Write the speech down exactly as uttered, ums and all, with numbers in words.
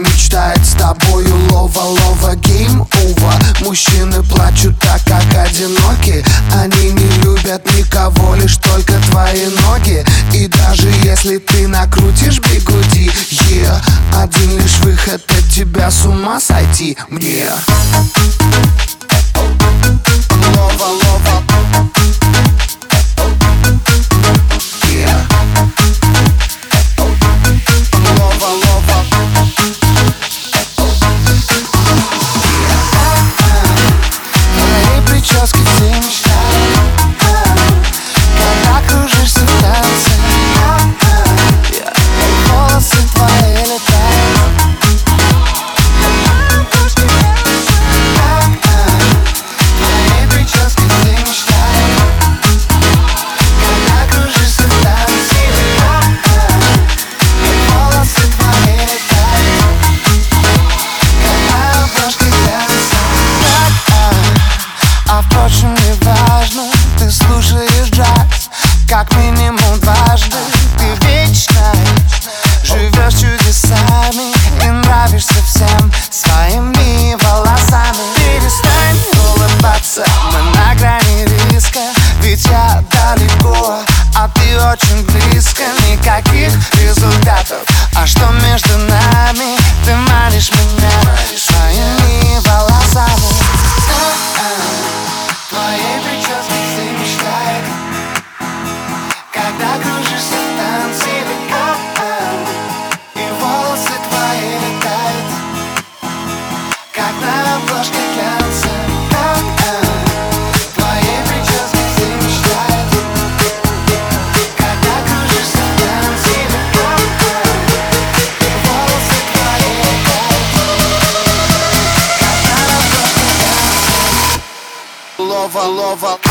мечтает с тобою. Лова, лова, гейм овер. Мужчины плачут так, как одиноки. Они не любят никого, лишь только твои ноги. И даже если ты накрутишь бигуди, yeah, один лишь выход от тебя с ума сойти мне. Лова, лова. Прически все мечтают, когда кружишься в танце, волосы твои летают. Твои прически все мечтают, когда кружишься в танце, волосы твои летают, как обложки глянца. А впрочем, не важно, ты слушаешь джаз как минимум дважды. Ты вечно живешь чудесами и нравишься всем своими волосами. Перестань улыбаться, мы на грани риска, ведь я далеко, а ты очень близко. Никаких результатов, а что между нами? Ты манишь меня своими волосами. Твоей прически все мечтают, когда кружишься в танце, и волосы твои летают, как на обложке глянца. Твоей прически все мечтают, когда кружишься в танце, и волосы твои летают, как на обложке глянца. Лова, лова.